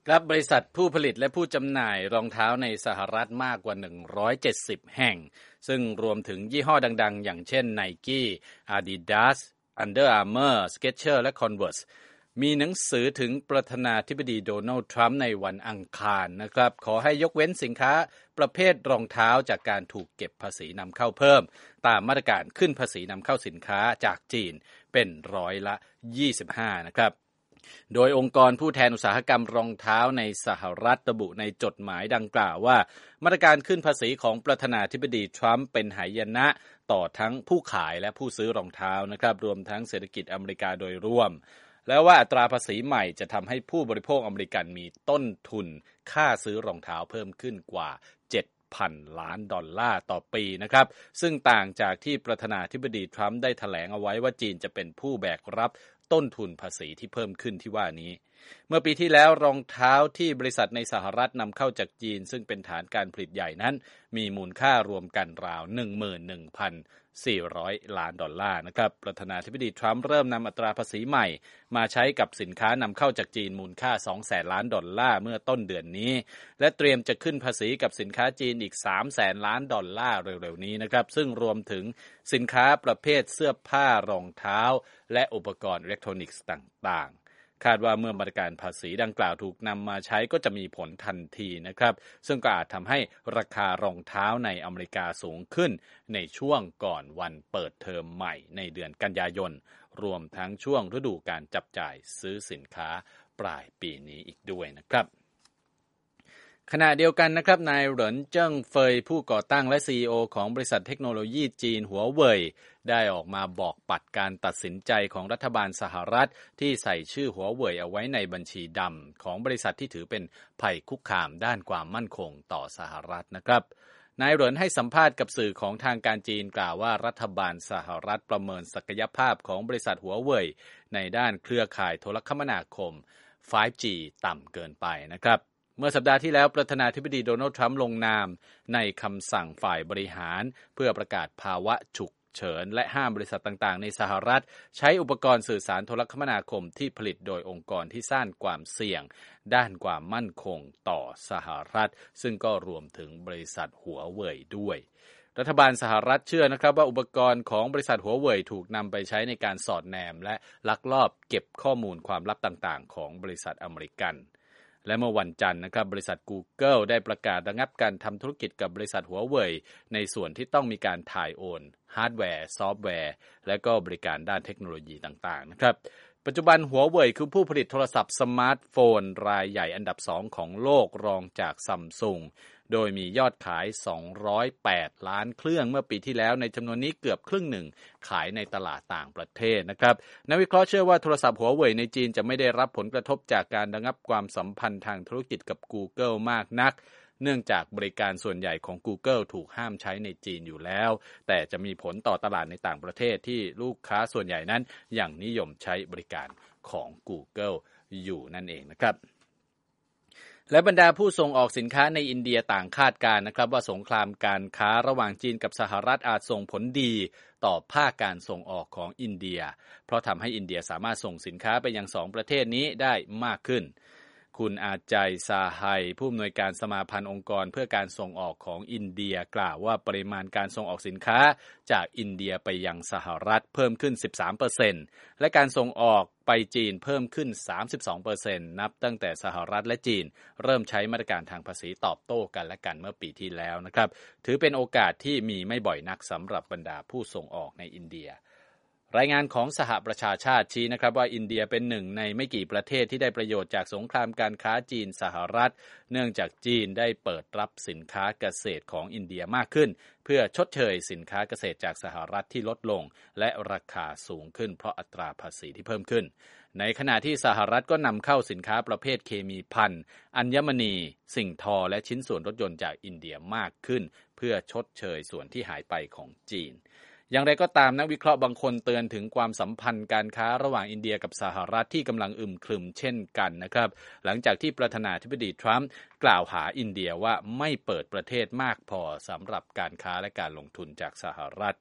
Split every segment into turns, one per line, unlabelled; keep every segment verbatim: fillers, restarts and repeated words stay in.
ครับบริษัทผู้ผลิตและผู้จำหน่ายรองเท้าในสหรัฐมากกว่าหนึ่งร้อยเจ็ดสิบแห่งซึ่งรวมถึงยี่ห้อดังๆอย่างเช่น Nike, Adidas, Under Armour, Skechers และ Converse มีหนังสือถึงประธานาธิบดีโดนัลด์ทรัมป์ในวันอังคารนะครับขอให้ยกเว้นสินค้าประเภทรองเท้าจากการถูกเก็บภาษีนำเข้าเพิ่มตามมาตรการขึ้นภาษีนำเข้าสินค้าจากจีนเป็นร้อยละยี่สิบห้านะครับโดยองค์กรผู้แทนอุตสาหกรรมรองเท้าในสหรัฐระบุในจดหมายดังกล่าวว่ามาตรการขึ้นภาษีของประธานาธิบดีทรัมป์เป็นหายนะต่อทั้งผู้ขายและผู้ซื้อรองเท้านะครับรวมทั้งเศรษฐกิจอเมริกาโดยรวมแล้วว่าอัตราภาษีใหม่จะทำให้ผู้บริโภคอเมริกันมีต้นทุนค่าซื้อรองเท้าเพิ่มขึ้นกว่าเจ็ดพันล้านดอลลาร์ต่อปีนะครับซึ่งต่างจากที่ประธานาธิบดีทรัมป์ได้แถลงเอาไว้ว่าจีนจะเป็นผู้แบกรับต้นทุนภาษีที่เพิ่มขึ้นที่ว่านี้เมื่อปีที่แล้วรองเท้าที่บริษัทในสหรัฐนำเข้าจากจีนซึ่งเป็นฐานการผลิตใหญ่นั้นมีมูลค่ารวมกันราว หนึ่งหมื่นหนึ่งพันสี่ร้อย ล้านดอลลาร์นะครับประธานาธิบดีทรัมป์เริ่มนำอัตราภาษีใหม่มาใช้กับสินค้านำเข้าจากจีนมูลค่า สองแสน ล้านดอลลาร์เมื่อต้นเดือนนี้และเตรียมจะขึ้นภาษีกับสินค้าจีนอีก สามแสน ล้านดอลลาร์เร็วๆนี้นะครับซึ่งรวมถึงสินค้าประเภทเสื้อผ้ารองเท้าและอุปกรณ์อิเล็กทรอนิกส์ต่างๆคาดว่าเมื่อมาตรการภาษีดังกล่าวถูกนำมาใช้ก็จะมีผลทันทีนะครับซึ่งก็อาจทำให้ราคารองเท้าในอเมริกาสูงขึ้นในช่วงก่อนวันเปิดเทอมใหม่ในเดือนกันยายนรวมทั้งช่วงฤดูการจับจ่ายซื้อสินค้าปลายปีนี้อีกด้วยนะครับขณะเดียวกันนะครับนายเหรินเจิ้งเฟยผู้ก่อตั้งและ ซี อี โอ ของบริษัทเทคโนโลยีจีนหัวเว่ยได้ออกมาบอกปัดการตัดสินใจของรัฐบาลสหรัฐที่ใส่ชื่อหัวเว่ยเอาไว้ในบัญชีดำของบริษัทที่ถือเป็นภัยคุกคามด้านความมั่นคงต่อสหรัฐนะครับนายเหรินให้สัมภาษณ์กับสื่อของทางการจีนกล่าวว่ารัฐบาลสหรัฐประเมินศักยภาพของบริษัทหัวเว่ยในด้านเครือข่ายโทรคมนาคม ไฟว์ จี ต่ำเกินไปนะครับเมื่อสัปดาห์ที่แล้วประธานาธิบดีโดนัลด์ทรัมป์ลงนามในคำสั่งฝ่ายบริหารเพื่อประกาศภาวะฉุกเฉินและห้ามบริษัทต่างๆในสหรัฐใช้อุปกรณ์สื่อสารโทรคมนาคมที่ผลิตโดยองค์กรที่สร้างความเสี่ยงด้านความมั่นคงต่อสหรัฐซึ่งก็รวมถึงบริษัทหัวเว่ยด้วยรัฐบาลสหรัฐเชื่อนะครับว่าอุปกรณ์ของบริษัทหัวเว่ยถูกนำไปใช้ในการสอดแนมและลักลอบเก็บข้อมูลความลับต่างๆของบริษัทอเมริกันและเมื่อวันจันทร์นะครับบริษัท Google ได้ประกาศระงับการทำธุรกิจกับบริษัทหัวเว่ยในส่วนที่ต้องมีการถ่ายโอนฮาร์ดแวร์ซอฟต์แวร์และก็บริการด้านเทคโนโลยีต่างๆนะครับปัจจุบันหัวเว่ยคือผู้ผลิตโทรศัพท์สมาร์ทโฟนรายใหญ่อันดับสองของโลกรองจากซัมซุงโดยมียอดขายสองร้อยแปดล้านเครื่องเมื่อปีที่แล้วในจำนวนนี้เกือบครึ่งหนึ่งขายในตลาดต่างประเทศนะครับนักวิเคราะห์เชื่อว่าโทรศัพท์หัวเว่ยในจีนจะไม่ได้รับผลกระทบจากการระงับความสัมพันธ์ทางธุรกิจกับ Google มากนักเนื่องจากบริการส่วนใหญ่ของ Google ถูกห้ามใช้ในจีนอยู่แล้วแต่จะมีผลต่อตลาดในต่างประเทศที่ลูกค้าส่วนใหญ่นั้นยังนิยมใช้บริการของ Google อยู่นั่นเองนะครับและบรรดาผู้ส่งออกสินค้าในอินเดียต่างคาดการณ์นะครับว่าสงครามการค้าระหว่างจีนกับสหรัฐอาจส่งผลดีต่อภาคการส่งออกของอินเดียเพราะทำให้อินเดียสามารถส่งสินค้าไปยังสองประเทศนี้ได้มากขึ้นคุณอาจัยซาไฮผู้อำนวยการสมาพันธ์องค์กรเพื่อการส่งออกของอินเดียกล่าวว่าปริมาณการส่งออกสินค้าจากอินเดียไปยังสหรัฐเพิ่มขึ้น สิบสามเปอร์เซ็นต์ และการส่งออกไปจีนเพิ่มขึ้น สามสิบสองเปอร์เซ็นต์ นับตั้งแต่สหรัฐและจีนเริ่มใช้มาตรการทางภาษีตอบโต้กันและกันเมื่อปีที่แล้วนะครับถือเป็นโอกาสที่มีไม่บ่อยนักสำหรับบรรดาผู้ส่งออกในอินเดียรายงานของสหประชาชาติชี้นะครับว่าอินเดียเป็นหนึ่งในไม่กี่ประเทศที่ได้ประโยชน์จากสงครามการค้าจีนสหรัฐเนื่องจากจีนได้เปิดรับสินค้าเกษตรของอินเดียมากขึ้นเพื่อชดเชยสินค้าเกษตรจากสหรัฐที่ลดลงและราคาสูงขึ้นเพราะอัตราภาษีที่เพิ่มขึ้นในขณะที่สหรัฐก็นำเข้าสินค้าประเภทเคมีภัณฑ์อัญมณีสิ่งทอและชิ้นส่วนรถยนต์จากอินเดียมากขึ้นเพื่อชดเชยส่วนที่หายไปของจีนอย่างไรก็ตามนักวิเคราะห์บางคนเตือนถึงความสัมพันธ์การค้าระหว่างอินเดียกับสหรัฐที่กำลังอึมครึมเช่นกันนะครับหลังจากที่ประธานาธิบดีทรัมป์กล่าวหาอินเดียว่าไม่เปิดประเทศมากพอสำหรับการค้าและการลงทุนจากสหรัฐ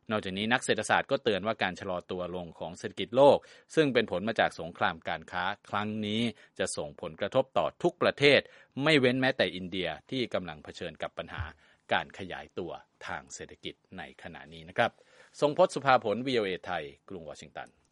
นอกจากนี้นักเศรษฐศาสตร์ก็เตือนว่าการชะลอตัวลงของเศรษฐกิจโลกซึ่งเป็นผลมาจากสงครามการค้าครั้งนี้จะส่งผลกระทบต่อทุกประเทศไม่เว้นแม้แต่อินเดียที่กำลังเผชิญกับปัญหาการขยายตัวทางเศรษฐกิจในขณะนี้นะครับทรงพจน์ สุภาผล วี โอ เอ ไทยกรุงวอชิงตัน